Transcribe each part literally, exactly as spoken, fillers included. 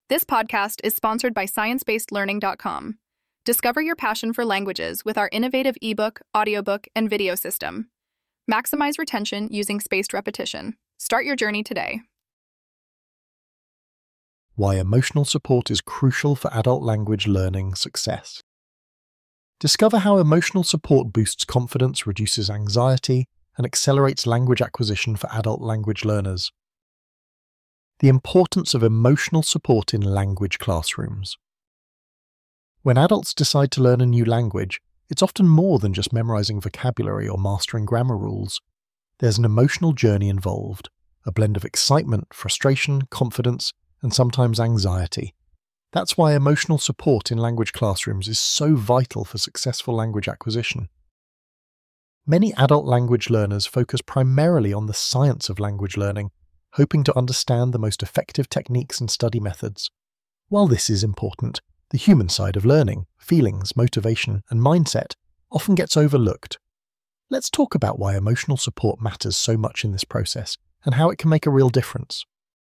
This podcast is sponsored by science based learning dot com. Discover your passion for languages with our innovative ebook, audiobook, and video system. Maximize retention using spaced repetition. Start your journey today. Why emotional support is crucial for adult language learning success. Discover how emotional support boosts confidence, reduces anxiety, and accelerates language acquisition for adult language learners. The importance of emotional support in language classrooms. When adults decide to learn a new language, it's often more than just memorizing vocabulary or mastering grammar rules. There's an emotional journey involved, a blend of excitement, frustration, confidence, and sometimes anxiety. That's why emotional support in language classrooms is so vital for successful language acquisition. Many adult language learners focus primarily on the science of language learning, hoping to understand the most effective techniques and study methods. While this is important, the human side of learning, feelings, motivation, and mindset often gets overlooked. Let's talk about why emotional support matters so much in this process and how it can make a real difference.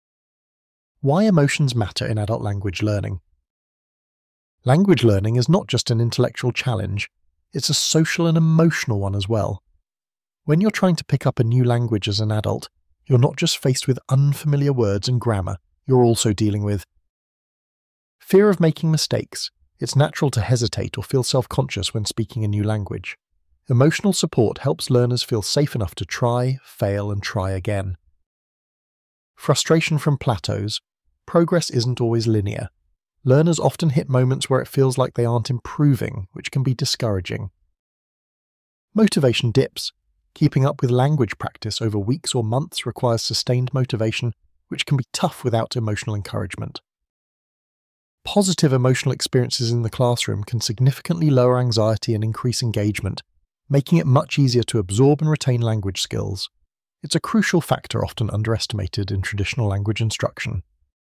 Why emotions matter in adult language learning. Language learning is not just an intellectual challenge, it's a social and emotional one as well. When you're trying to pick up a new language as an adult, you're not just faced with unfamiliar words and grammar, you're also dealing with fear of making mistakes. It's natural to hesitate or feel self-conscious when speaking a new language. Emotional support helps learners feel safe enough to try, fail, and try again. Frustration from plateaus. Progress isn't always linear. Learners often hit moments where it feels like they aren't improving, which can be discouraging. Motivation dips. Keeping up with language practice over weeks or months requires sustained motivation, which can be tough without emotional encouragement. Positive emotional experiences in the classroom can significantly lower anxiety and increase engagement, making it much easier to absorb and retain language skills. It's a crucial factor often underestimated in traditional language instruction.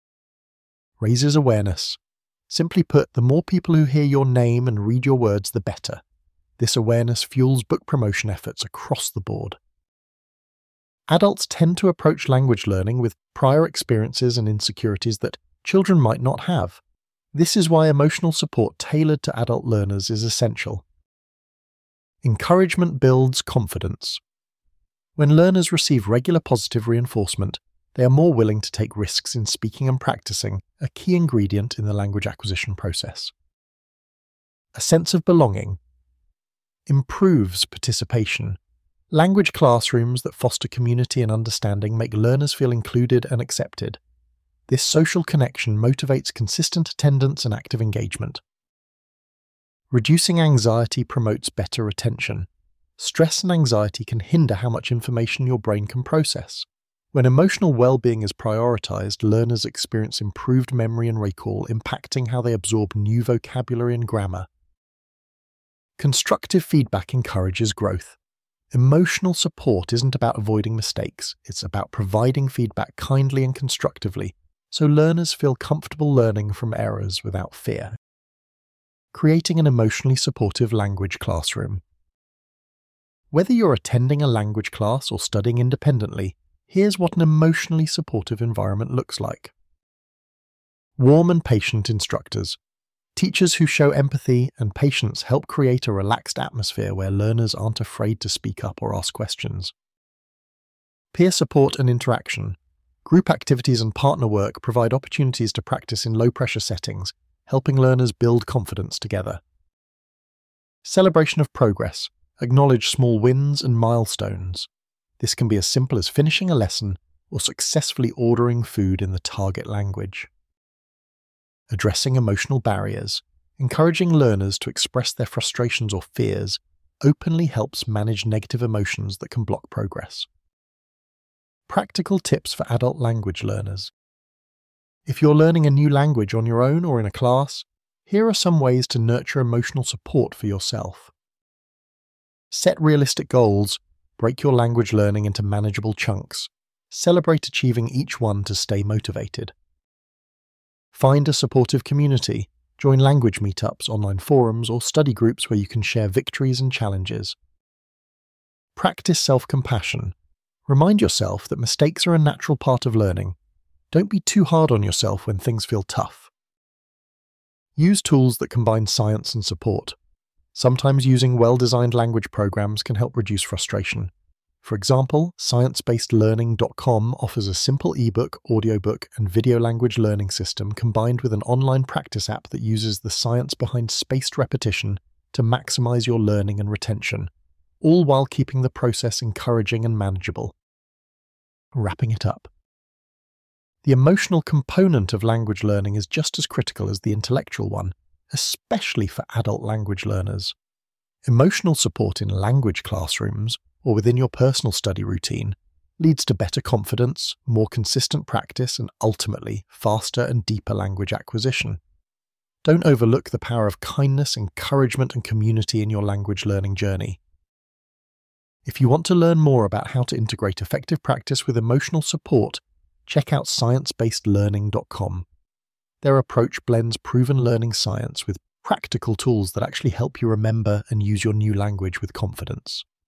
Raises awareness. Simply put, the more people who hear your name and read your words, the better. This awareness fuels book promotion efforts across the board. Adults tend to approach language learning with prior experiences and insecurities that children might not have. This is why emotional support tailored to adult learners is essential. Encouragement builds confidence. When learners receive regular positive reinforcement, they are more willing to take risks in speaking and practicing, a key ingredient in the language acquisition process. A sense of belonging. Improves participation. Language classrooms that foster community and understanding make learners feel included and accepted. This social connection motivates consistent attendance and active engagement. Reducing anxiety promotes better retention. Stress and anxiety can hinder how much information your brain can process. When emotional well-being is prioritized, learners experience improved memory and recall, impacting how they absorb new vocabulary and grammar. Constructive feedback encourages growth. Emotional support isn't about avoiding mistakes, it's about providing feedback kindly and constructively, so learners feel comfortable learning from errors without fear. Creating an emotionally supportive language classroom. Whether you're attending a language class or studying independently, here's what an emotionally supportive environment looks like. Warm and patient instructors. Teachers who show empathy and patience help create a relaxed atmosphere where learners aren't afraid to speak up or ask questions. Peer support and interaction. Group activities and partner work provide opportunities to practice in low-pressure settings, helping learners build confidence together. Celebration of progress. Acknowledge small wins and milestones. This can be as simple as finishing a lesson or successfully ordering food in the target language. Addressing emotional barriers. Encouraging learners to express their frustrations or fears openly helps manage negative emotions that can block progress. Practical tips for adult language learners. If you're learning a new language on your own or in a class, here are some ways to nurture emotional support for yourself. Set realistic goals. Break your language learning into manageable chunks. Celebrate achieving each one to stay motivated. Find a supportive community. Join language meetups, online forums, or study groups where you can share victories and challenges. Practice self-compassion. Remind yourself that mistakes are a natural part of learning. Don't be too hard on yourself when things feel tough. Use tools that combine science and support. Sometimes using well-designed language programs can help reduce frustration. For example, science based learning dot com offers a simple ebook, audiobook, and video language learning system combined with an online practice app that uses the science behind spaced repetition to maximize your learning and retention, all while keeping the process encouraging and manageable. Wrapping it up. The emotional component of language learning is just as critical as the intellectual one, especially for adult language learners. Emotional support in language classrooms, or within your personal study routine, leads to better confidence, more consistent practice, and ultimately, faster and deeper language acquisition. Don't overlook the power of kindness, encouragement, and community in your language learning journey. If you want to learn more about how to integrate effective practice with emotional support, check out science based learning dot com. Their approach blends proven learning science with practical tools that actually help you remember and use your new language with confidence.